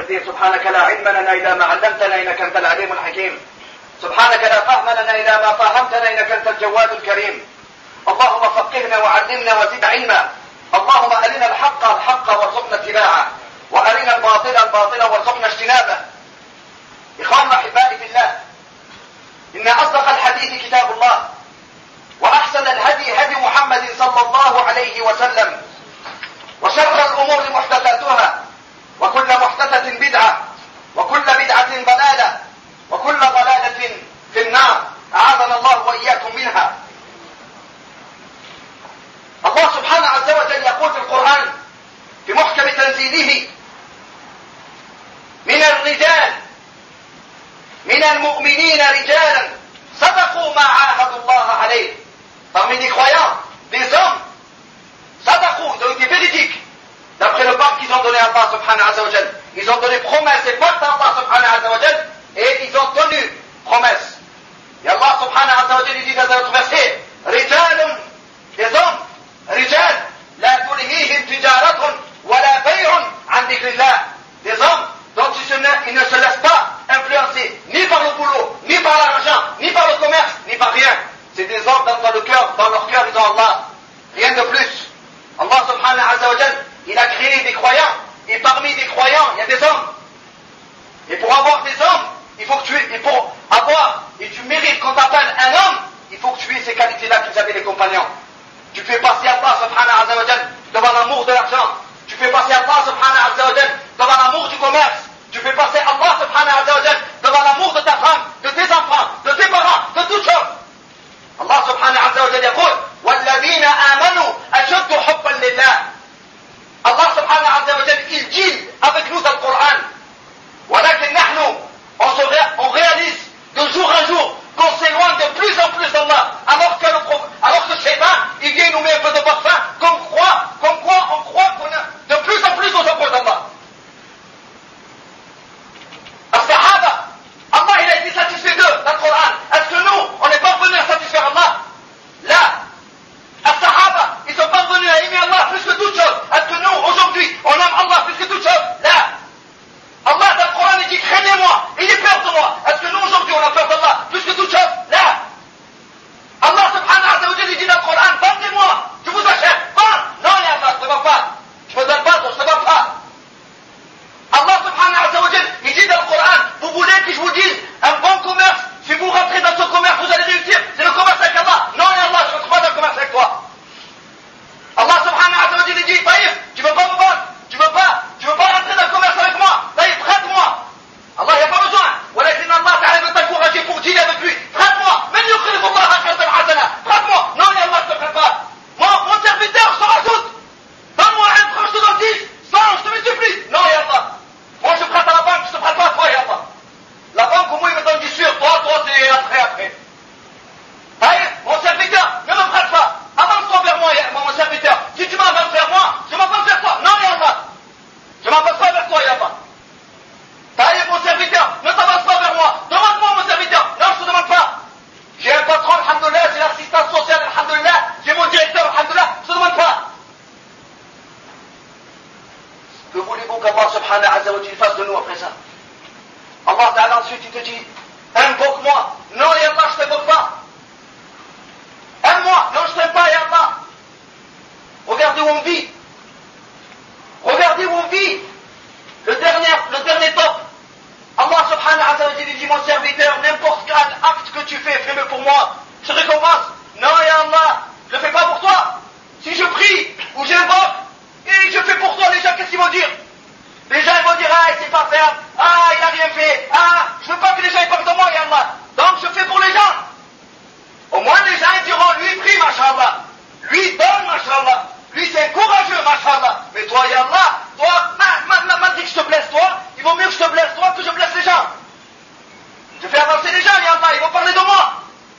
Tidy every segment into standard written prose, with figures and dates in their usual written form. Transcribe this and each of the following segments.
الدين. سبحانك لا علم لنا إلا ما علمتنا إنك أنت العليم الحكيم. سبحانك لا فهم لنا إلا ما فهمتنا إنك أنت الجواد الكريم. اللهم فقهنا وعلمنا وزد علما. اللهم أرنا الحق الحق وارزقنا اتباعه، وأرنا الباطل الباطل وارزقنا اجتنابه. إخواننا أحبائي في الله، إن أصدق الحديث كتاب الله، وأحسن الهدي هدي محمد صلى الله عليه وسلم، وشر الأمور محدثاتها، وكل محدثة بدعة، وكل بدعة ضلالة، وكل ضلالة في النار، أعاذنا الله وإياكم منها. الله سبحانه عز وجل يقول في القرآن في محكم تنزيله: من الرجال من المؤمنين رجالا صدقوا ما عاهدوا الله عليه. Parmi les croyants, des hommes, صدقوا, ils ont été véridiques d'après le pacte qu'ils ont donné à Allah subhanahu wa ta'ala. Ils ont donné promesse et pacte à Allah subhanahu wa ta'ala, et ils ont tenu promesse. Et Allah subhanahu wa ta'ala dit dans un autre verset: رجال, des hommes, رجال لا تلهيهم تجارة ولا بيع عن ذكر الله. Des hommes dont ils ne se laissent pas influencer ni par le boulot, ni par l'argent, ni par le commerce, ni par rien. C'est des hommes dans leur cœur, ils ont Allah. Rien de plus. Allah subhanahu wa ta'ala, il a créé des croyants, et parmi des croyants, il y a des hommes. Et pour avoir des hommes, il faut que tu mérites qu'on t'appelle un homme, il faut que tu aies ces qualités-là qu'ils avaient les compagnons. Tu fais passer Allah subhanahu wa ta'ala devant l'amour de l'argent. Tu fais passer Allah subhanahu wa ta'ala devant l'amour du commerce. Tu fais passer Allah subhanahu wa ta'ala devant l'amour de ta femme, de tes enfants, de tes parents, de toutes choses. Allah subhanahu wa ta'ala يقول: والذين آمنوا أشد حبا لله. Allah subhanahu wa ta'ala, il dit avec nous dans le Coran: ولكن نحن, on réalise de jour en jour qu'on s'éloigne de plus en plus d'Allah, alors que le shaitan, il vient nous mettre un peu de parfum, qu'on croit qu'on est de plus en plus aux approches d'Allah. As-Sahaba, Allah il a été satisfait d'eux dans le Coran. Est-ce que nous, on n'est pas venus à satisfaire Allah? Là, As-Sahaba, ils sont pas venus à aimer Allah plus que toute chose. Est-ce que nous, aujourd'hui, on aime Allah plus que toute chose? Là, Allah dans le Coran il dit: craignez-moi, ayez peur de moi. Est-ce que nous, aujourd'hui, on a peur d'Allah plus que toute chose? Là, Allah subhanahu wa ta'ala il dit dans le Coran: vendez-moi, je vous achète. Vends. Non, ya Allah, je ne te vends pas. Je me donne pas, donc je ne te vends pas. Allah subhanahu wa ta'ala il dit dans le Coran: vous voulez que je vous dise un bon commerce? Si vous rentrez dans ce commerce, vous allez réussir. C'est le commerce avec Allah. Non, ya Allah, je ne rentre pas dans le commerce avec toi. Allah subhanahu wa ta'ala il dit: Taïf, tu veux pas me vendre? Tu veux pas rentrer dans le commerce avec moi? Taïf, traite-moi. Allah, il n'y a pas besoin. Walakin Allah ta'ala veut t'encourager pour dealer avec lui. Traite-moi. Men yukhlifu Allah qasdan hasana. Traite-moi. Non, ya Allah, je te traite pas. Mon serviteur, je te rajoute. Donne-moi un franc, je te donne 10. 100, je te multiplie. Non, ya Allah. Moi, je prête à la banque, je te prête pas à toi, ya Allah. La banque, au moins, il me donne du sûr. Toi, c'est après. Taïf, mon serviteur, ne me prête pas. Avance-toi vers moi, mon serviteur. Si tu m'avances vers moi, je m'avance vers toi. Non, ya Allah. Je m'avance pas vers toi, ya Allah. Taïf, mon serviteur, ne t'avance pas vers moi. Demande-moi, mon serviteur. Non, je te demande pas. J'ai un patron, alhamdoulilah, j'ai l'assistance sociale, alhamdoulilah, j'ai mon directeur, alhamdoulilah, je te demande pas. Que voulez-vous qu'Allah subhanahu wa ta'ala fasse de nous après ça? Allah ta'ala ensuite il te dit: invoque-moi. Non, ya Allah, je t'invoque pas. Aime-moi. Non, je t'aime pas, ya Allah. Regardez où on vit. Regardez où on vit. Le dernier top. Allah subhanahu wa ta'ala dit: mon serviteur, n'importe quel acte que tu fais, fais-le pour moi. Je récompense. Non, ya Allah, je le fais pas pour toi. Si je prie ou j'invoque et je fais pour toi, les gens, qu'est-ce qu'ils vont dire? Les gens ils vont dire: ah, il sait pas faire, ah, il a rien fait, ah, je veux pas que les gens ils parlent de moi, ya Allah. Donc je fais pour les gens. Au moins les gens ils diront: lui il prie, mashallah, lui il donne, mashallah, lui c'est courageux, mashallah. Mais toi, ya Allah, toi, malgré que je te blesse toi, il vaut mieux que je te blesse toi que je blesse les gens. Je fais avancer les gens, ya Allah, ils vont parler de moi.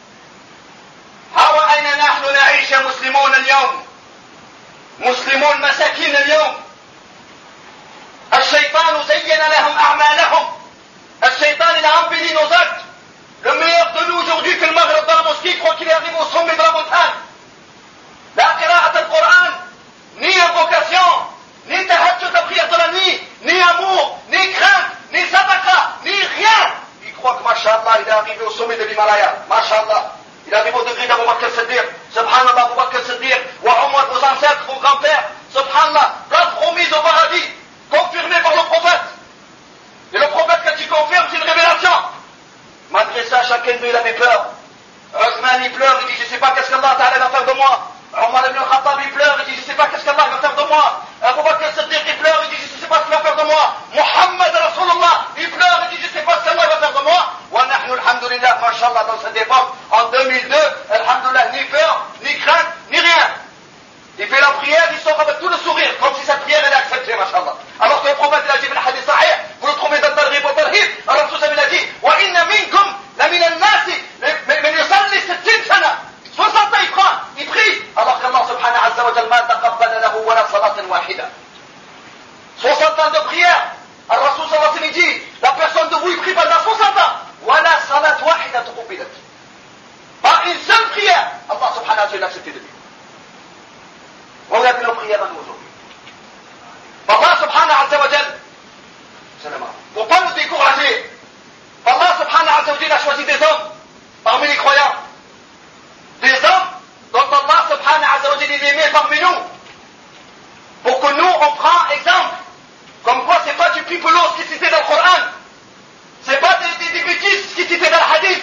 هو أين نحن نعيش مسلمون اليوم؟ مسلمون مساكين اليوم. الشيطان زين لهم أعمالهم. الشيطان il a embelli nos actes. Le meilleur de nous aujourd'hui fait le maghreb dans la mosquée, croit qu'il est arrivé au sommet de la montagne. La qira'at al-Qur'an, ni invocation, ni tahajjud, la prière de la nuit, ni amour, ni crainte, arrivé au sommet de l'Himalaya. Masha'Allah. Il arrive au degré d'Abu Bakr Siddiq. Subhanallah, Abu Bakr Siddiq. Wa Umar, vos ancêtres, vos grands-pères. Subhanallah. L'œuvre promise au paradis. Confirmée par le prophète. Et le prophète, quand il confirme, c'est une révélation. Malgré ça, chacun d'eux, il avait peur. Uthman, il pleure, il dit, je ne sais pas qu'est-ce qu'Allah Ta'ala va faire de moi. Omar ibn Khattab, il pleure, il dit, je ne sais pas qu'est-ce qu'Allah va faire de moi. Abu Bakr Siddiq, il pleure, il dit, je ne sais pas ce qu'il va faire de moi. Muhammad Rasulullah, il pleure, il dit, je ne sais pas ce qu'Allah va faire de moi. Wa nahnu, alhamdulillah, mashallah, dans cette époque, en 2002, alhamdulillah, ni peur, ni crainte, ni rien. Il fait la prière, il sort avec tout le sourire, comme si cette prière elle est acceptée, mashallah. Alors que le prophète, il a dit, le hadith sahih, vous le trouvez dans le Targhib wa Tarhib, alors Rasul il a dit, wa inna minkum, la min al-nasi, men yusalli 60 sana. 60 ans il prie, alors qu'Allah subhanahu azza wa jalla ma taqabbala lahu wa la salatan wahida. 60 ans de prière. Alors Rasul sallallahu alayhi wa sallam dit, la personne de vous il prie pendant 60 ans. Wa la salat wahida tuqbilat. Pas une seule prière. Allah subhanahu wa ta'ala accepté de lui. Regardez nos prières à nous aujourd'hui. Allah subhanahu azza wa jalla, pour pas nous décourager, Allah subhanahu azza wa jalla a choisi des hommes parmi les croyants. Des hommes dont Allah subhanahu wa ta'ala est aimé parmi nous. Pour que nous, on prend exemple. Comme quoi, c'est pas du pipelos qui est cité dans le Coran. C'est pas des bêtises qui est cité dans le hadith.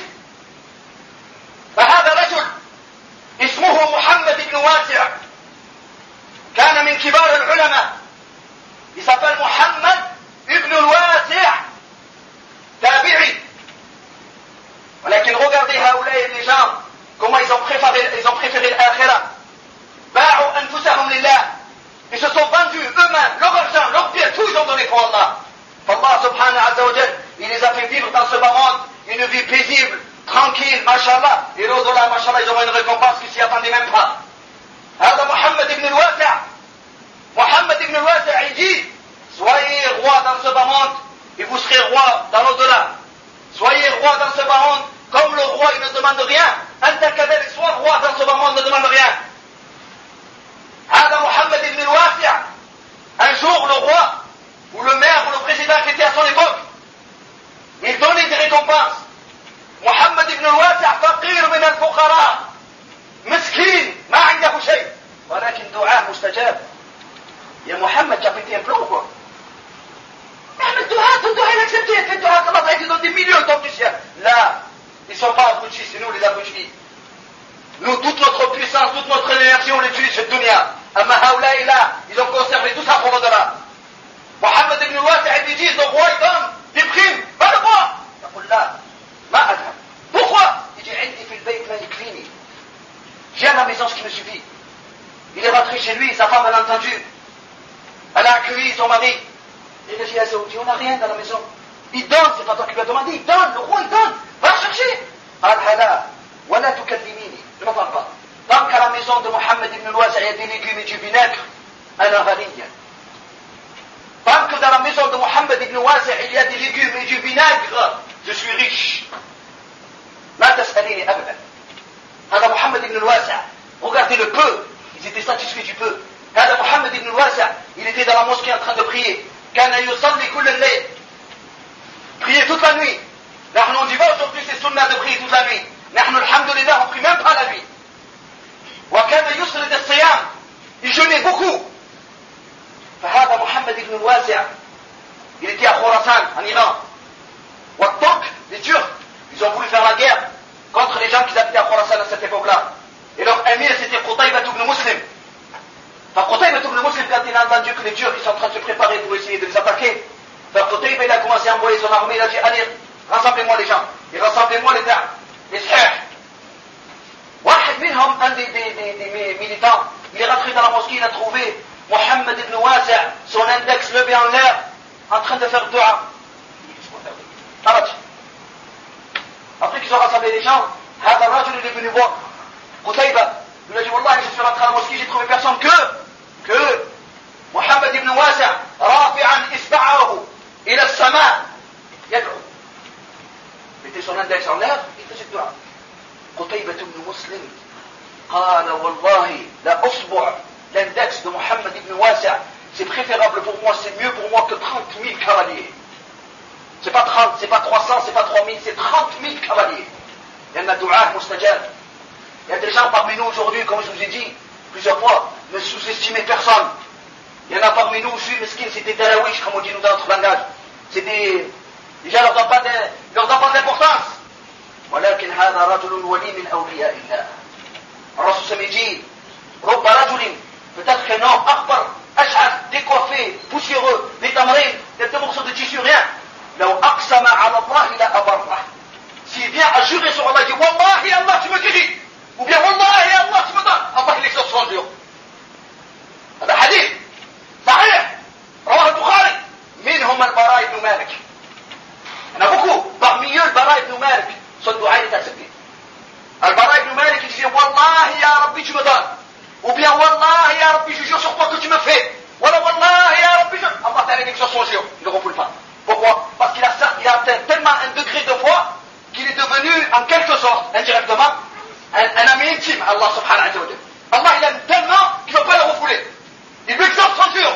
فهذا رجل اسمه محمد بن واسع كان من كبار العلماء. Il s'appelle Muhammad ibn al-Wasi' tabi'i. ولكن regardez هؤلاء les gens comment ils ont préféré l'akhirah. باعوا أنفسهم لله. Ils se sont vendus eux-mêmes, leur argent, leur bien, tout ils ont donné pour Allah. Allah subhanahu wa ta'ala, il les a fait vivre dans ce bas monde une vie paisible, tranquille, mashallah. Et l'au-delà, mashallah, ils auront une récompense qu'ils s'y attendaient même pas. هذا محمد ibn al-Wasi'. Muhammad ibn al-Wasi' il dit, soyez roi dans ce bas monde et vous serez roi dans l'au-delà. Soyez roi dans ce bas monde, comme le roi il ne demande rien. Anta kadhalik, sois roi dans ce bas monde, ne demande rien. هذا محمد ibn al-Wasi'. Un jour, le roi, ou le maire, ou le président qui était à son époque, il donnait des récompenses. Muhammad ibn al-Wasi' فقير من الفقراء مسكين ما عنده شيء ولكن دعاء مستجاب. يا محمد tu as pété un plomb ou quoi? Mais ton dua il est accepté. Fais dua qu'Allah t'a donné des millions de ciel. Là, ils ne sont pas abrutis, c'est nous les abrutis. Nous, toute notre puissance, toute notre énergie, on l'utilise cette dunya. Amma haoulaï là, ils ont conservé tout ça pour l'au-delà. Muhammad ibn al-Wasi' dit, le roi il donne des primes, pas le roi. Il dit là, ma adham. Pourquoi? Il dit, عندي في البيت ما يكفيني. J'ai à la maison ce qui me suffit. Il est rentré chez lui, sa femme a entendu. Elle a accueilli son mari. Il a dit à Saoudi, on n'a rien dans la maison. Il donne, c'est pas toi qui lui as demandé, il donne, le roi il donne. Va chercher. Al-Hala, wala tukallimini. Je ne m'en parle pas. Tant qu'à la maison de Muhammad ibn al-Wasi' il y a des légumes et du vinaigre, ana ghaniya. Tant que dans la maison de Muhammad ibn al-Wasi' il y a des légumes et du vinaigre, je suis riche. Ma tas'alini abadan. هذا محمد ibn al-Wasi'. Regardez le peu. Ils étaient satisfaits du peu. هذا محمد ibn al-Wasi'. Il était dans la mosquée en train de prier. كان يصلي كل الليل. Prier toute la nuit. نحن on dit pas aujourd'hui c'est sunna de prier toute la nuit. نحن الحمد لله on prie même pas la nuit. وكان يسرد الصيام. Il jeûnait beaucoup. فهذا محمد ibn al-Wasi'. Il était à Khorasan en Iran. والترك les Turcs ils ont voulu faire la guerre contre les gens qui habitaient à Khorasan à cette époque-là. Et leur émir c'était Qutayba ibn Muslim. Enfin, Qutayba ibn Muslim, quand il a entendu que les Turcs ils sont en train de se préparer pour essayer de les attaquer, Qutayba il a commencé à envoyer son armée, il a dit allez, rassemblez-moi les gens, et rassemblez-moi les frères. واحد منهم, un des militants, il est rentré dans la mosquée, il a trouvé Muhammad ibn Wasi', son index levé en l'air, en train de faire dua. Arrête. Après qu'ils ont rassemblé les gens, هذا الرجل il est venu voir Qutayba. Il lui a dit Wallah, je suis rentré à la mosquée, j'ai trouvé personne que Muhammad ibn Wasi' rafi'an isba'ahu ila as-sama' yad'u. Il mettait son index en l'air, il faisait dua. Qutayba ibn Muslim قال والله لا أصبع. L'index de Muhammad ibn Wasi' c'est préférable pour moi, c'est mieux pour moi que 30 000 cavaliers. C'est pas 30, c'est pas 300, c'est pas 3000, c'est 30 000 cavaliers. Il y en a dou'a mustajab. Il y a des gens parmi nous aujourd'hui, comme je vous ai dit plusieurs fois, ne sous-estimez personne. Il y en a parmi nous aussi, mesquins, c'est des darawish, comme on dit nous dans notre langage. C'est des gens leur donnent pas d'importance. ولكن هذا رجل ولي من أولياء الله. الرسول صلى الله عليه وسلم dit رب رجل, peut-être qu'un homme akbar, ash'ath, décoiffé, poussiéreux, des tamrines, des morceaux de tissu, rien. لو أقسم على الله لأبره. S'il vient à jurer sur Allah, il dit Wallahi Allah tu me guéris, ou bien Wallahi Allah tu me donnes, Allah il exauce son dur. هذا حديث صحيح رواه البخاري. منهم البراء بن مالك. Il y en a beaucoup. Parmi eux, le Bara ibn Malik, son doua est accepté. Le Bara ibn Malik, il dit Wallahi ya Rabbi tu me donnes, ou bien Wallahi ya Rabbi je jure sur toi que tu me fais, Wallah Wallahi ya Rabbi je... Allah ta'ala il exauce son dur, il ne refoule pas. Pourquoi? Parce qu'il a atteint tellement un degré de foi qu'il est devenu, en quelque sorte, indirectement, un ami intime à Allah subhanahu wa ta'ala. Allah il aime tellement qu'il ne va pas le refouler. Il lui exauce son dur.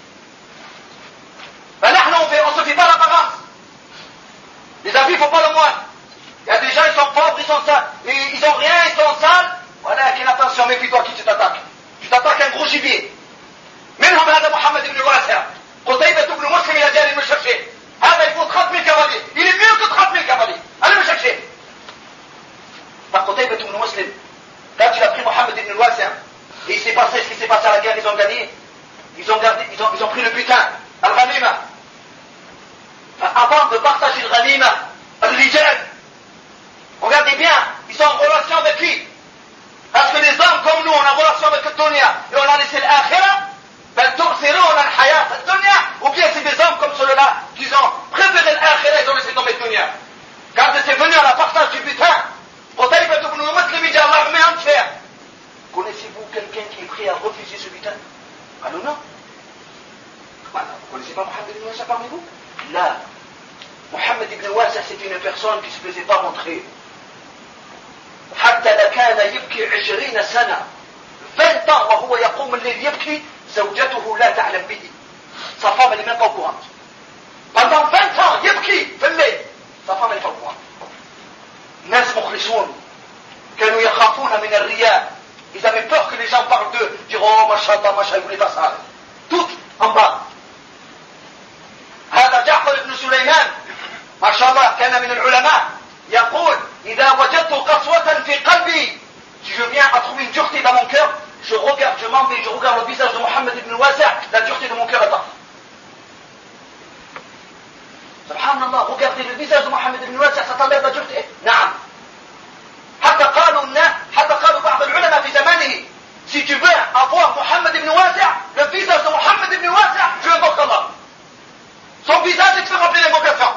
Ben là, on ne se fait pas l'apparence. Les habits, il ne faut pas le moine. Il y a des gens, ils sont pauvres, ils sont sales. Ils n'ont rien, ils sont sales. Voilà, attention, méfie-toi qui tu t'attaques. Tu t'attaques à un gros gibier. منهم هذا محمد بن الواسع. قتيبة بن مسلم il a dit allez me chercher. هذا il faut 30 000 cavaliers. Il est mieux que 30 000 cavaliers. Allez me chercher. Par قتيبة بن مسلم, quand il a pris Mohammed ibn al-Wasi', et il s'est passé ce qui s'est passé à la guerre, ils ont gagné. Ils ont pris le butin, al-ghanima. Avant de partager le ghanima, al-rijal, regardez bien, ils sont en relation avec qui? Parce que les hommes comme nous, on a en relation avec le dunya, et on a laissé l'akhirah, ben tu'thiruna al-hayat ad-dunya, ou bien c'est des hommes comme ceux-là, qui ont préféré l'akhirah, ils ont laissé tomber le dunya. Quand c'est venu à la partage du butin, Qutayba ibn Muslim dit à l'armée entière, connaissez-vous quelqu'un qui est prêt à refuser ce butin? Alors non. Voilà, vous ne connaissez pas Mohammed ibn Wasa parmi vous? Là, Mohammed ibn Wasa, c'est une personne qui ne se faisait pas montrer. حتى لكان يبكي 20 سنة 20 ans وهو يقوم الليل يبكي زوجته لا تعلم به. Sa femme elle n'est même pas au courant. Pendant 20 ans يبكي في الليل. Sa femme elle n'est pas au courant. ناس مخلصون كانوا يخافون من الرياء. Ils avaient peur que les gens parlent d'eux, dire oh mashallah mashallah, ils voulaient pas ça. Tout en bas. هذا جعفر بن سليمان ما شاء الله كان من العلماء يقول إذا وجدت قسوة في قلبي, si je viens à trouver une dureté dans mon cœur, je regarde, je m'en vais, je regarde le visage de Mohammed ibn Wasi', la dureté de mon cœur est partie. Subhanallah, regardez le visage de Mohammed ibn Wasi', ça t'enlève la dureté. نعم. حتى قالوا بعض العلماء في زمانه, si tu veux avoir Mohammed ibn Wasi', le visage de Mohammed ibn Wasi', je invoque Allah. Son visage est fait remplir l'évocation.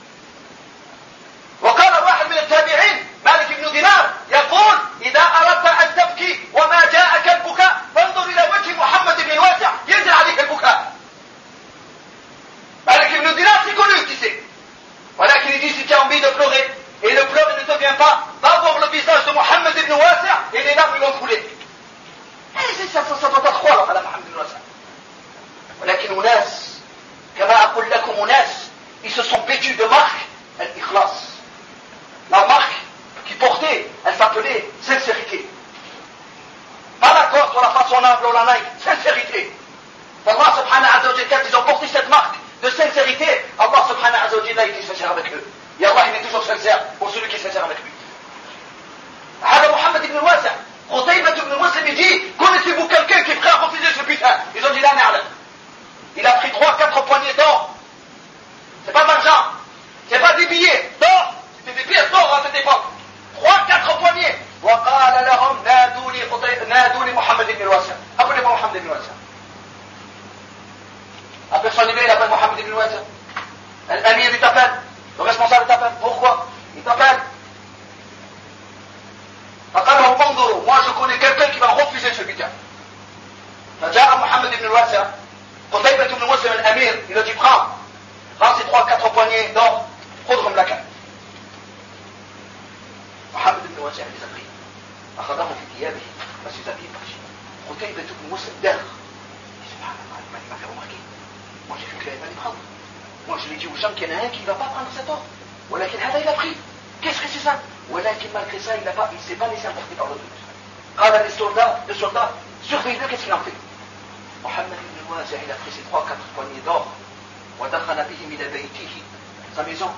وقال واحد من التابعين مالك بن دينار يقول إذا أردت أن تبكي وما جاءك البكاء فانظر إلى وجه محمد بن الواسع ينزل عليك البكاء. مالك بن دينار c'est connu qui c'est. ولكن il dit si tu as envie de pleurer et le pleur ne te vient pas, va voir le visage de Mohammed ibn Wasi' et les larmes vont couler. Et ça doit pas croire على محمد بن واسع. ولكن أناس كما أقول لكم أناس ils se sont vêtus de marque al-ikhlas. La marque qui portait, elle s'appelait sincérité. Pas la corde ou la façon humble ou la naïve, sincérité. Allah subhanahu wa ta'ala, quand ils ont porté cette marque de sincérité, Allah subhanahu wa ta'ala a été sincère avec eux. Et Allah il est toujours sincère pour celui qui est sincère avec lui. هذا محمد بن الواسع. قتيبة بن مسلم dit, connaissez-vous quelqu'un qui est prêt à refuser ce butin? Ils ont dit la na'lam. Il a pris 3-4 poignées d'or. C'est pas d'argent, c'est pas des billets d'or. C'était des pièces d'or à cette époque. 3-4 poignées. وقال لهم نادوا لي محمد بن الواسع. Appelez-moi Mohammed ibn Wasi'. La personne il appelle Mohammed ibn Wasi'. L'amir il t'appelle. Le responsable t'appelle. Pourquoi? Il t'appelle. فقال لهم انظروا, moi je connais quelqu'un qui va refuser ce butin. فجاء محمد بن الواسع. قتيبة بن مسلم الأمير, il a dit prends ces 3-4 poignées d'or, خذهم لك. محمد بن واسع les a pris. أخذهم في ثيابه, بس ses habits partis. قتيبة بن مسلم داخل. سبحان الله, il m'a fait remarquer. Moi j'ai cru qu'il allait pas les prendre. Moi je l'ai dit aux gens qu'il y en a un qui ne va pas prendre cet ordre. Voilà qu'il il a pris. Qu'est-ce que c'est ça? Voilà qu'il malgré ça, il ne s'est pas laissé emporter par le doute. Quand le soldat, surveille-le, qu'est-ce qu'il en fait? Mohammed ibn al-Wasi', il a pris ses 3-4 poignées d'or. ودخل بهم إلى بيته, sa maison.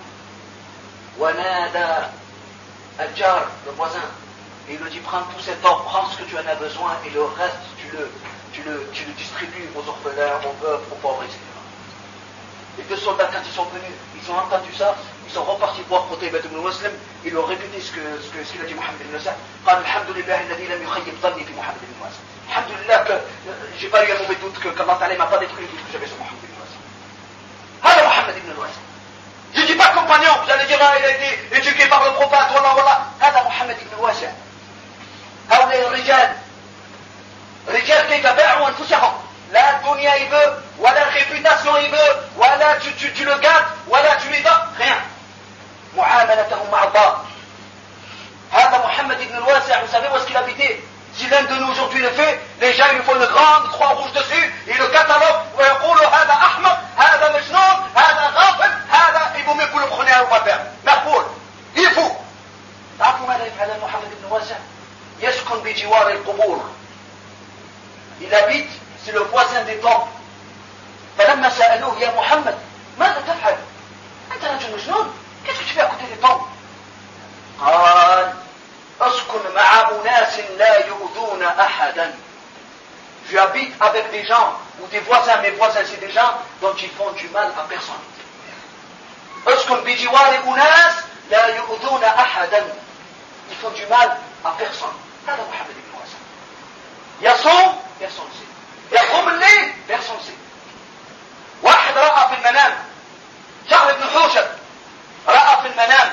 ونادى الجار, le voisin. Et il lui dit, prends tout cet or, prends ce que tu en as besoin, et le reste, tu le distribues aux orphelins, aux veuves, aux pauvres, etc. Les deux soldats, quand ils sont venus, ils ont entendu ça, ils sont repartis voir Qutayba ibn Muslim, ils leur ont répété ce qu'il a dit Mohammed ibn Wasi'. قال الحمد لله الذي لم يخيب ظني في محمد ibn Wasi'. Alhamdulillah que j'ai pas eu un mauvais doute, que Allah Ta'ala m'a pas détruit le doute que j'avais sur Mohammed ibn Wasi'. هذا محمد ibn Wasi'. Je dis pas compagnon, vous allez dire, il a été éduqué par le prophète, voilà. هذا محمد ibn Wasi'. هؤلاء الرجال كيف باعوا أنفسهم. لا الدنيا il veut, ولا la réputation il veut, ولا tu le gâtes, ولا tu lui donnes, rien. معاملتهم مع الله. هذا محمد ibn Wasi', vous savez où est-ce qu'il habitait? Si l'un de nous aujourd'hui le fait, les gens ils font une grande croix rouge dessus, ils le cataloguent, ويقولوا هذا أحمق, هذا مجنون, هذا غافل, هذا, et vous même vous le prenez à l'ouateur. مقبول. Il est fou. تعرفوا ماذا يفعل محمد ibn Wasi'? يسكن بجوار القبور. Il habite, c'est le voisin des tombes. فلما سألوه يا محمد ماذا تفعل؟ أنت رجل مجنون، qu'est-ce que tu fais à côté des tombes؟ قال أسكن مع أناس لا يؤذون أحدا. J'habite avec des gens, ou des voisins, mes voisins c'est des gens dont ils font du mal à personne. أسكن بجوار أناس لا يؤذون أحدا. Ils font du mal à personne. هذا محمد بن Wasi'. يصوم personne sait. يقوم الليل personne sait. واحد رأى في المنام, شهر بن حوشب رأى في المنام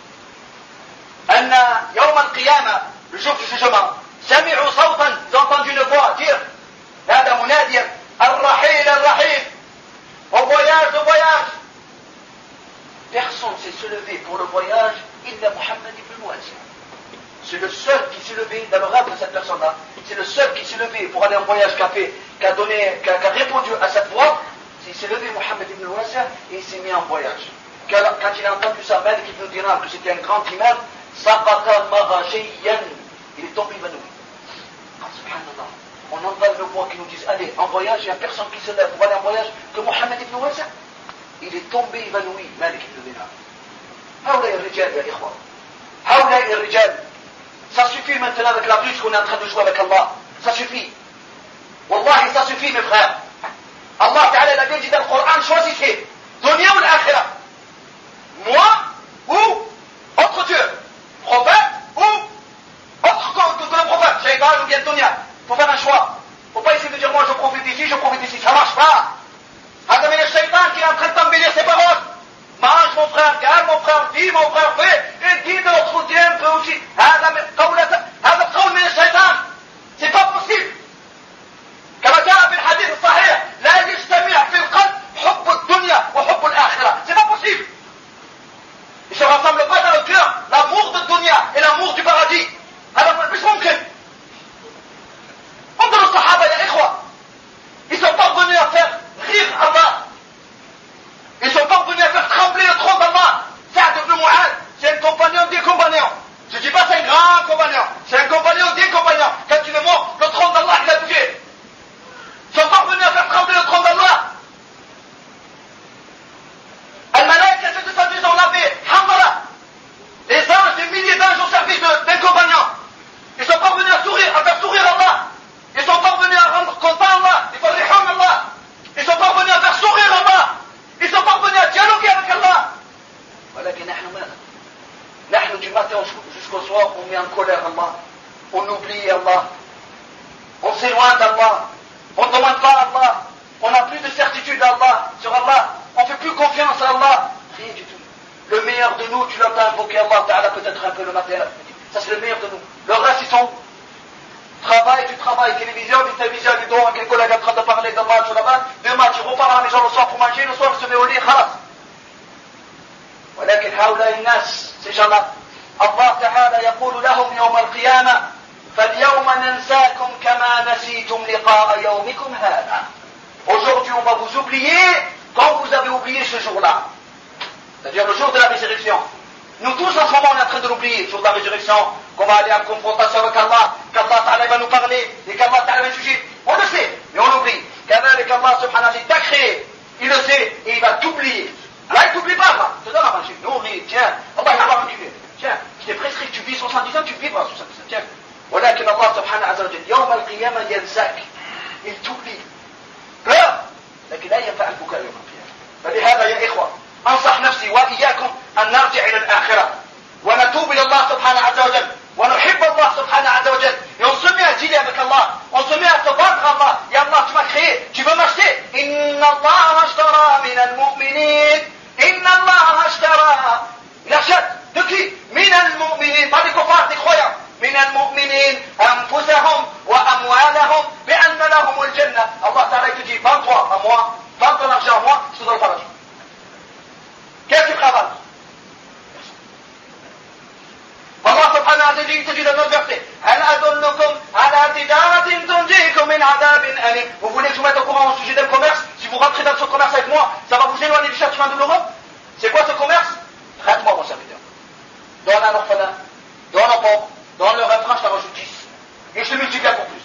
أن يوم القيامة, le jour du jugement, سمعوا صوتا, ils ont entendu une voix dire, هذا مناديا, الرحيل الرحيل, au voyage. Personne ne s'est levé pour le voyage, إلا محمد بن Wasi'. C'est le seul qui s'est levé, dans le rêve de cette personne-là, c'est le seul qui s'est levé pour aller en voyage, qui a répondu à cette voix. Il s'est levé Mohammed ibn Wasi' et il s'est mis en voyage. Quand il a entendu sa Malik ibn Dinar, que c'était un grand imam, Saqata Maghashiyan, il est tombé évanoui. Subhanallah. On entend le voix qui nous disent, allez, en voyage, il n'y a personne qui se lève pour aller en voyage que Mohammed ibn Wasi'. Il est tombé évanoui, Malik ibn Dinar. هؤلاء الرجال يا إخوة. هؤلاء الرجال. Ça suffit maintenant avec la ruse qu'on est en train de jouer avec Allah. Ça suffit. Wallahi, ça suffit, mes frères. Allah Ta'ala l'a bien dit dans le Coran, choisissez. Dunya ou l'akhirah. Moi ou autre Dieu. Prophète ou autre que le prophète. Shaytan ou bien dunya. Il faut faire un choix. Il ne faut pas essayer de dire, moi je profite ici, je profite ici. Ça ne marche pas. Adam est le Shaytan qui est en train de t'embellir ses paroles. Mange mon frère, garde mon frère, dis mon frère, fais, et dis de l'autre côté un peu aussi. هذا القول من الشيطان. C'est pas possible. كما جاء في الحديث الصحيح لا يجتمع في القلب حب الدنيا وحب الآخرة. C'est pas possible. Ils ne se rassemblent pas dans le cœur l'amour de dunya et l'amour du paradis. Alors, مش ممكن. انظروا الصحابة يا إخوة. Ils sont parvenus à faire rire Allah. Ils sont parvenus à faire trembler le trône d'Allah. Sa'd ibn Mu'adh, c'est un compagnon des compagnons. Je ne dis pas c'est un grand compagnon, c'est un compagnon des compagnons. Quand il est mort, le trône d'Allah il a bougé. Ils sont parvenus à faire trembler le trône d'Allah. Al-Malaïka s'est descendu dans la baie, Hamdallah. Les anges, des milliers d'anges au service d'un compagnon. Ils sont parvenus à sourire, à faire sourire Allah. Ils sont parvenus à rendre content Allah. Ils farihun Allah. Ils sont parvenus à faire sourire Allah. Ils sont parvenus à dialoguer avec Allah. ولكن نحن du matin jusqu'au soir, on met en colère Allah. On oublie Allah. On s'éloigne d'Allah. On ne demande pas à Allah. On n'a plus de certitude Allah, sur Allah. On ne fait plus confiance à Allah. Rien du tout. Le meilleur de nous, tu l'entends invoquer Allah Ta'ala peut-être un peu le matin. Ça c'est le meilleur de nous. Le reste, ils sont travail, tu travailles, télévision, du dos, avec un collègue en train de parler d'Allah, tu là-bas. Demain, tu repars à la maison le soir pour manger, le soir, il se met au lit, khalas. ولكن هؤلاء الناس ces gens-là الله تعالى يقول لهم يوم القيامة فاليوم ننساكم كما نسيتم لقاء يومكم هذا. Aujourd'hui on va vous oublier quand vous avez oublié ce jour-là, c'est-à-dire le jour de la résurrection, nous tous en ce moment on est en train de l'oublier, le jour de la résurrection, qu'on va aller en confrontation avec Allah, qu'Allah Ta'ala va nous parler, et qu'Allah Ta'ala va nous juger. On le sait, mais on oublie. Qu'Allah subhanahu wa ta'ala t'a créé, il le sait, et il va t'oublier. Là, il t'oublie pas, là. Je te donne un marché. Nourris, tiens, Allah il va reculer. Tiens, je t'ai prescrit que tu vis 70 ans, tu vivras 70 ans. Tiens. ولكن الله سبحانه عز وجل يوم القيامة ينساك. Il t'oublie. Pleure. لكن لا ينفع البكاء يوم القيامة. فلهذا يا إخوة أنصح نفسي وإياكم أن نرجع إلى الآخرة ونتوب إلى الله سبحانه عز وجل ونحب الله سبحانه عز وجل et on se met à dealer avec Allah, on se met à te battre Allah. Ya Allah, tu m'as créé, tu veux m'acheter. Inna Allah ashtara min al-mu'minin. Inna Allah ashtara. Il achète de qui? Min al-mu'minin, pas des kuffars, des croyants. من المؤمنين أنفسهم وأموالهم بأن لهم الجنة. Allah Ta'ala te dit, vends-toi à moi, vends ton argent à moi, je te donne le paradis. Qu'est-ce que tu travailles? Allah Subhanahu wa Ta'ala te dit dans notre verset, هل أدلكم على تجارة تنجيكم من عذاب أليم. Vous voulez que je vous mette au courant au sujet d'un commerce? Si vous rentrez dans ce commerce avec moi, ça va vous éloigner du châtiment de l'Europe? C'est quoi ce commerce? Traite-moi mon serviteur. Donne un orphelin, donne un pauvre. Dans le refrain, je t'en rajoute 10. Et je te multiplie pour plus.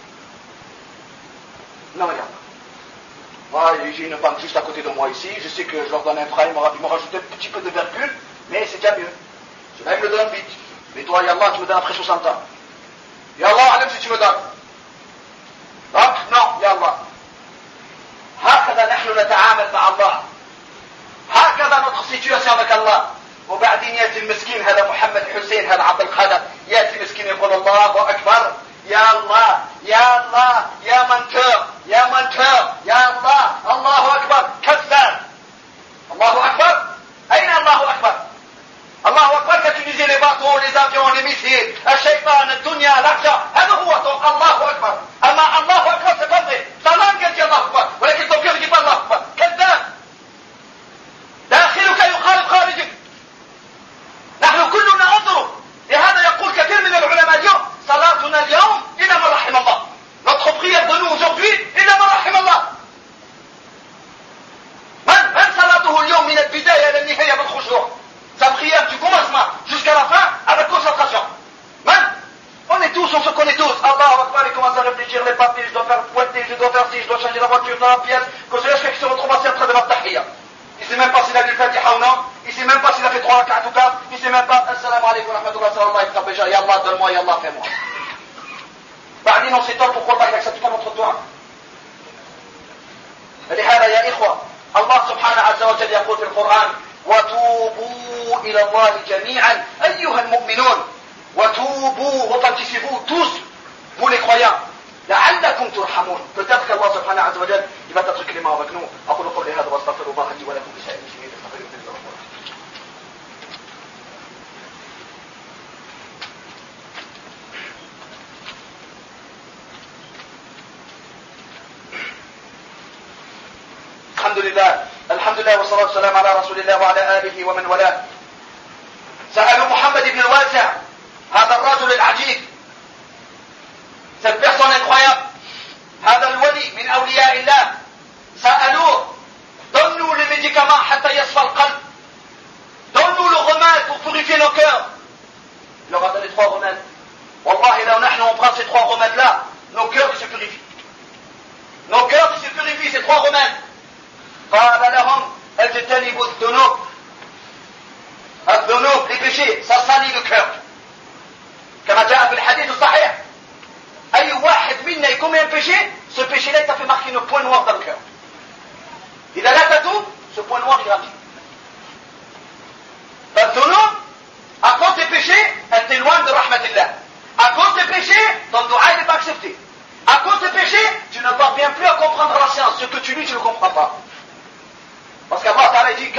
Non, regarde. Moi, j'ai une femme juste à côté de moi ici. Je sais que je leur donne un frein, ils m'ont rajouté un petit peu de virgule, mais c'est déjà mieux. Je vais me le donner vite. Mais toi, Yallah, tu me donnes après 60 ans. Yallah, allez si tu me donnes. Donc, non, Yallah. هكذا نحن نتعامل مع الله. هكذا notre situation avec Allah. وبعدين ياتي المسكين هذا محمد حسين هذا عبد القادر ياتي المسكين يقول الله اكبر يا الله يا الله يا منكر يا منكر يا الله الله اكبر كذاب الله اكبر اين الله اكبر الله اكبر كتنزي les bateaux les avions les missiles الشيطان الدنيا l'argent هذا هو donc الله اكبر اما الله اكبر c'est pas vrai ta langue elle dit الله اكبر ولكن ton cœur ne dit pas الله اكبر كذاب داخلك يخالف خارجك نحن كلنا انظروا لهذا يقول كثير من العلماء اليوم صلاتنا اليوم إلى ما رحم الله notre prière de nous aujourd'hui إلى ما رحم الله من صلاته اليوم من البداية إلى النهاية بالخشوع sa prière du commencement jusqu'à la fin avec concentration on est tous, on se connaît tous. Allah Akbar, il commence à réfléchir les papiers, je dois faire pointer, je dois faire ci, je dois changer la voiture dans la pièce, que ce soit qui se retrouve assis en train de faire tahiyya. Il ne sait même pas s'il a lu le Fatiha ou non. Il ne sait même pas s'il a fait 3 rak'at ou 4. Il ne sait même pas. Assalamu alaikum wa rahmatullah sallallahu alayhi wa ya Allah, donne-moi, ya Allah, fais-moi. Ba'dine, on s'étonne pourquoi Allah n'accepte pas notre dua. لهذا يا إخوة الله سبحانه عز وجل يقول في القرآن وتوبوا إلى الله جميعا أيها المؤمنون وتوبوا repentissez-vous tous vous les croyants لعلكم ترحمون peut-être qu'Allah سبحانه عز وجل il va être clément avec nous أقول قولي هذا واستغفر الله لي ولكم بسائر المسلمين فاستغفروه إنه هو الغفور الحمد لله والصلاة والسلام على رسول الله وعلى آله ومن والاه. سألوا محمد بن الواسع هذا الرجل العجيب cette personne incroyable هذا الولي من أولياء الله سألوه donne-nous les médicaments حتى يصفى القلب donne-nous le remède pour purifier nos cœurs. Il leur a donné 3 remèdes. Wallahi là نحن on prend ces 3 remèdes là nos cœurs se purifient. Nos cœurs se purifient ces 3 remèdes. قال لهم اجتنبوا الذنوب الذنوب les péchés ça salit le cœur كما جاء في الحديث الصحيح أي واحد منا يكون un péché ce péché là t'a fait marquer un point noir dans le cœur إذا لا تتوب ce point noir il grandit فالذنوب à cause des péchés elle t'éloigne de rahmatillah à cause des péchés ton dua n'est pas accepté à cause des péchés tu ne parviens plus à comprendre la science ce que tu lis tu ne comprends pas. Parce qu'Allah Ta'ala dit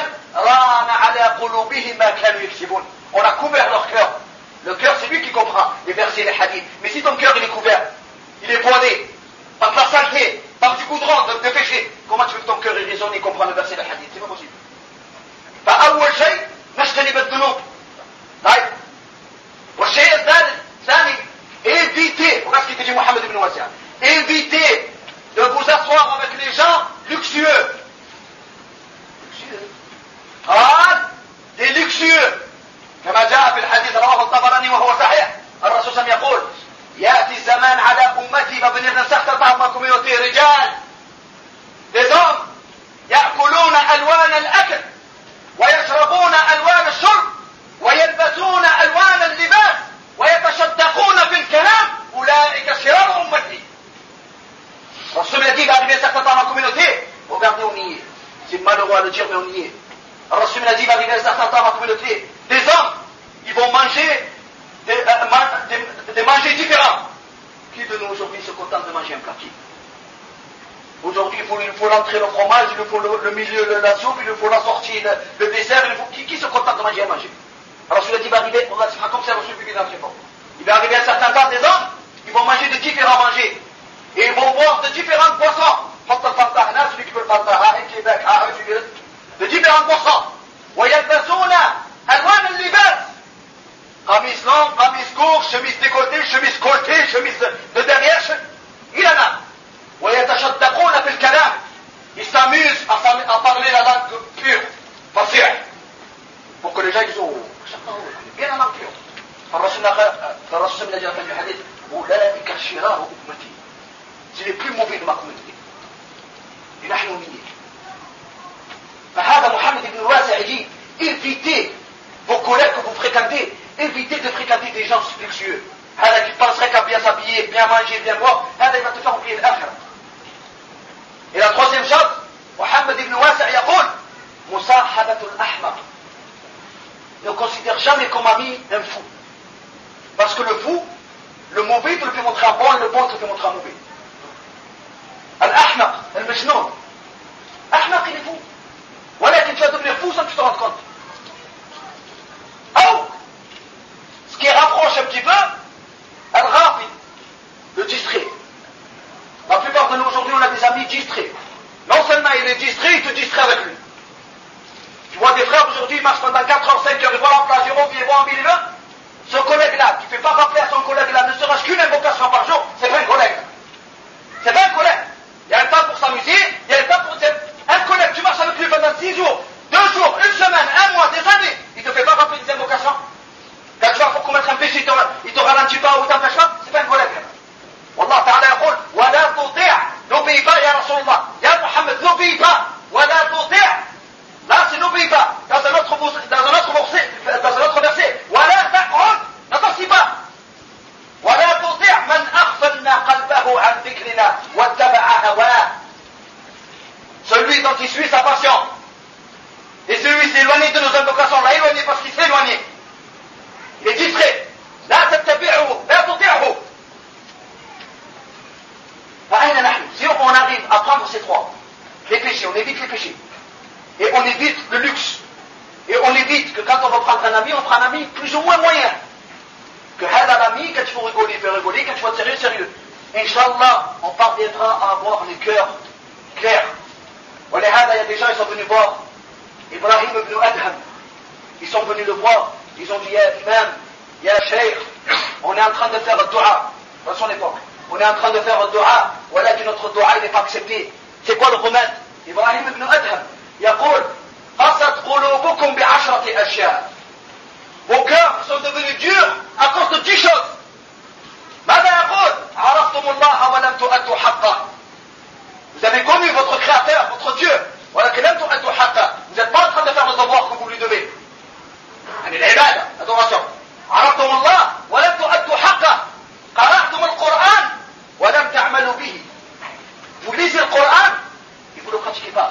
on a couvert leur cœur. Le cœur c'est lui qui comprend les versets et les hadiths. Mais si ton cœur il est couvert, il est voilé par de la saleté, par du goudron de péché, comment tu veux que ton cœur il raisonne et comprend le verset et les hadiths? C'est pas possible. فأول شيء نجتنب الذنوب. طيب. والشيء الثاني évitez, regarde ce qu'il dit Mohammed ibn Wasi'a, évitez de vous asseoir avec les gens luxueux. تعطي رجال des hommes يأكلون ألوان الأكل ويشربون ألوان الشرب ويلبسون ألوان اللباس ويتصدقون في الكلام أولئك شرار أمتي. Rasul a dit, il va arriver un certain temps dans la communauté. Regardez, on y est. C'est malheureux à le dire, mais on y est. Rasul a dit, il va arriver un certain temps dans la communauté. Des hommes, ils vont manger des manger différents. Qui de nous aujourd'hui se contente de manger un plat? Aujourd'hui, il lui faut l'entrée, le fromage, il lui faut le milieu, la soupe, il lui faut la sortie, le dessert, il lui faut... Qui se contente de manger à manger? Alors, celui-là dit, il va arriver, on va se faire comme ça, il va arriver un certain temps, des hommes, ils vont manger de différents manger. Et ils vont boire de différentes boissons. Celui qui peut le faire, de différentes boissons. ويلبسون ألوان اللباس. Chemise longue, chemise courte, chemise décolletée, chemise colletée, chemise de derrière. Il en a. ويتشدقون في الكلام. Ils s'amusent à parler la langue pure, facile. Pour que les gens disent, oh, bien la langue pure. فالرسول a dit à la fin du hadith, أولئك شرار أمتي. C'est les plus mauvais de ma communauté. Et نحن مني. فهذا محمد بن الواسع dit, évitez vos collègues que vous fréquentez, évitez de fréquenter des gens luxueux. هذا qui penserait qu'à bien s'habiller, bien manger, bien boire, هذا il va te faire oublier l'akhirah. Et la troisième chose, Mohammed ibn Wasi' يقول مصاحبة الأحمق. Ne considère jamais comme ami un fou. Parce que le fou, le mauvais te le fait montrer un bon et le bon te le fait montrer un mauvais. Al-Ahmaq, Al-Majnoun. Ahmaq, il est fou. Voilà que tu vas devenir fou sans que tu te rendes compte. Ou, ce qui rapproche un petit peu, Al-Ghafil, le distrait. La plupart de nous aujourd'hui, on a des amis distraits. Non seulement il est distrait, il te distrait avec lui. Tu vois des frères aujourd'hui, ils marchent pendant 4 heures, 5 heures, ils vont en place, ils vont en milieu. Ce collègue-là, qui ne fait pas rappeler à son collègue-là, ne serait-ce qu'une invocation par jour, c'est pas un collègue. C'est pas un collègue. Il y a un temps pour s'amuser, il y a un temps pour... Un collègue, tu marches avec lui pendant 6 jours, 2 jours, 1 semaine, 1 mois, des années, il ne te fait pas rappeler des invocations. Quand tu vas pour commettre un péché, il te ralentit pas ou t'empêche pas, c'est pas un collègue. Wallah ta'ala yaqul, wa la tuti', n'obéis pas, ya Rasulallah, ya Muhammad, n'obéis pas, wa la tuti'. Là, c'est n'obéis pas. Dans un autre verset, wa la taq'ud, n'attendis pas. Wa la tuti' man aghfalna qalbahu an dhikrina wattaba'a hawaa. Celui dont il suit sa passion. Et celui qui s'est éloigné de nos invocations, l'a éloigné parce qu'il s'est éloigné. Il est distrait. La tattabi'uhu, la tuti'uhu. Si on arrive à prendre ces trois, les péchés, on évite les péchés. Et on évite le luxe. Et on évite que quand on va prendre un ami, on prend un ami plus ou moins moyen. Que l'ami, quand il faut rigoler, il fait rigoler, quand il faut être sérieux, sérieux. Inch'Allah, on parviendra à avoir les cœurs clairs. ولهذا, il y a des gens, ils sont venus voir Ibrahim ibn Adham. Ils sont venus le voir. Ils ont dit, ya imam, ya shaykh, on est en train de faire un dua. Dans son époque. On est en train de faire un dua. Voilà que notre dua n'est pas accepté. C'est quoi le remède? Ibrahim ibn Adham. يقول قست قلوبكم ب10 أشياء. Vos cœurs sont devenus durs à cause de 10 choses. ماذا يقول؟ عرفتم الله ولم تؤدوا حقه. Vous avez connu votre créateur, votre Dieu. ولكن لم تؤدوا حقه. Vous n'êtes pas en train de faire le devoir que vous lui devez. يعني العبادة, l'adoration. عرفتم الله ولم تؤدوا حقه. قرأتم القرآن ولم تعملوا به. Vous lisez le Coran et vous ne le pratiquez pas.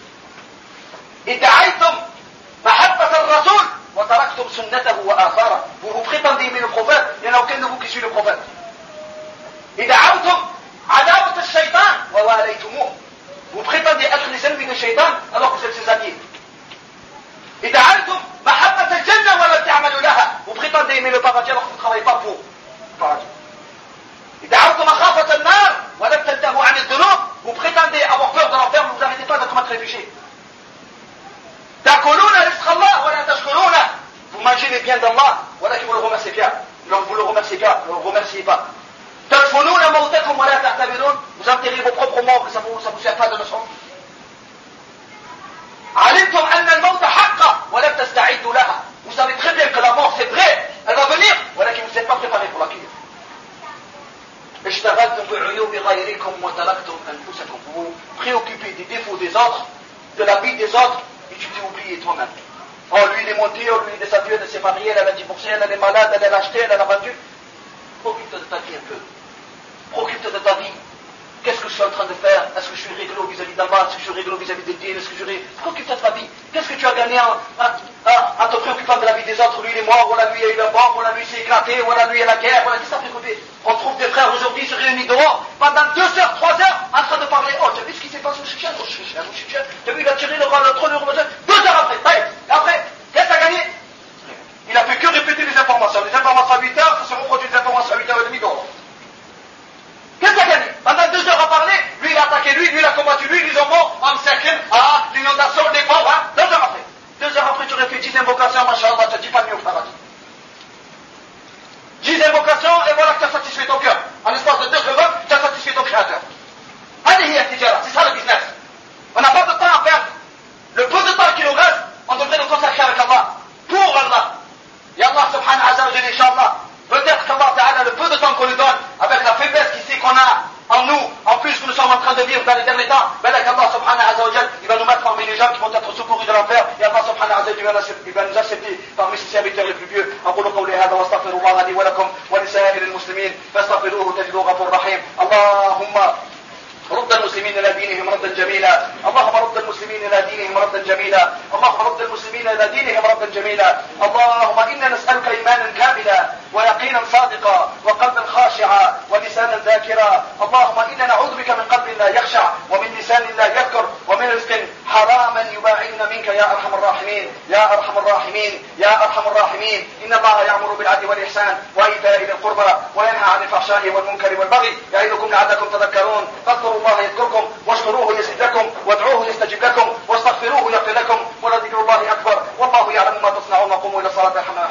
ادعيتم محبة الرسول وتركتم سنته وآثاره. Vous prétendez aimer le prophète, il n'y en a aucun de vous qui suit le prophète. ادعوتم عداوة الشيطان وواليتموه. Vous prétendez être les ennemis de shaitan alors que vous êtes ses alliés. ادعيتم محبة الجنة ولم تعملوا لها. Vous prétendez aimer le paradis alors que vous ne travaillez pas pour le paradis. ادعوتم مخافة النار ولم تنتهوا عن الذنوب. Vous prétendez avoir peur de l'enfer mais vous n'arrêtez pas de commettre les péchés. تأكلون رزق الله ولا تشكرونه. Vous mangez les biens d'Allah, voilà que vous le remerciez bien. Donc vous le remerciez bien, vous ne le remerciez pas. تدفنون موتكم ولا تعتبرون. Vous enterrez vos propres morts, mais ça vous sert pas de leçon. علمتم أن الموت حق ولم تستعدوا لها. Vous savez très bien que la mort c'est vrai, elle va venir, ولكن vous n'êtes pas préparés pour l'accueillir. اشتغلتم بعيوب غيركم وتركتم des autres, de la vie des autres, et tu t'es oublié toi-même. Oh, lui il est monté, oh, lui il est descendu, elle s'est mariée, elle a divorcé, elle est malade, elle a acheté, elle a vendu. Occupe-toi de ta vie un peu. Occupe-toi de ta vie. Qu'est-ce que je suis en train de faire? Est-ce que je suis réglo vis-à-vis d'Allah? Est-ce que je suis réglo vis-à-vis des dieux? Est-ce que je suis... Occupe-toi de ta vie. Qu'est-ce que tu as gagné en te préoccupant de la vie des autres? Lui il est mort, voilà lui il a eu la mort, voilà lui il s'est éclaté, voilà lui il a la guerre, voilà qu'est-ce que ça fait côté? On trouve des frères aujourd'hui se réunissent dehors pendant 2 heures, 3 heures en train de parler. Oh, tu as vu ce qui s'est passé au Chichan? Oh, Chichan, tu as vu, il a tiré le trône, 2 heures après, et après, qu'est-ce que tu as gagné? Il a fait que répéter les informations. Les informations à 8 heures, ça se reproduit des informations à 8h30 dehors. Qu'est-ce qu'il a gagné? Pendant 2 heures à parler, lui il a attaqué, lui il a combattu, lui ils ont mort en cercle, l'inondation, des pauvres, 2 heures après. 2 heures après, tu aurais fait 10 invocations, machallah, tu ne dis pas mieux au paradis. 10 invocations, et voilà que tu as satisfait ton cœur. En l'espace de 2 secondes, tu as satisfait ton créateur. Allez, c'est ça le business. On n'a pas de temps à perdre. Le peu de temps qui nous reste, on devrait nous consacrer avec Allah. Pour Allah. Et Allah subhanahu wa ta'ala, Inch'Allah, peut-être qu'Allah ta'ala, le peu de temps qu'on nous donne, avec la faiblesse qu'il sait qu'on a en nous, en plus que nous sommes en train de vivre dans les derniers temps, ben là qu'Allah subhanahu wa ta'ala, il va nous mettre parmi les gens qui vont être secourus de l'enfer, et Allah subhanahu wa ta'ala, il va nous accepter parmi ses serviteurs les plus vieux. أقول قولي هذا واستغفر الله لي ولكم ولسائر المسلمين فاستغفروه تجدوه غفور رحيم. اللهم رد المسلمين الى دينهم ردا جميلا. اللهم رد المسلمين الى دينهم ردا جميلا. اللهم رد المسلمين الى دينهم ردا جميلا. اللهم انا نسالك ايمانا كاملا ويقينا صادقا وقلبا خاشعا ولسانا ذاكرا. اللهم انا نعوذ بك من قلب لا يخشع ومن لسان لا يذكر ومن رزق حراما يباعدنا منك يا ارحم الراحمين يا ارحم الراحمين يا ارحم الراحمين. ان الله يامر بالعدل والاحسان وايتاء ذي القربى وينهى عن الفحشاء والمنكر والبغي يعظكم لعلكم تذكرون. فاذكروا الله يذكركم واشكروه يزد لكم وادعوه يستجب لكم واستغفروه يغفر لكم ولذكر الله اكبر والله يعلم ما تصنعون. قوموا الى الصلاه.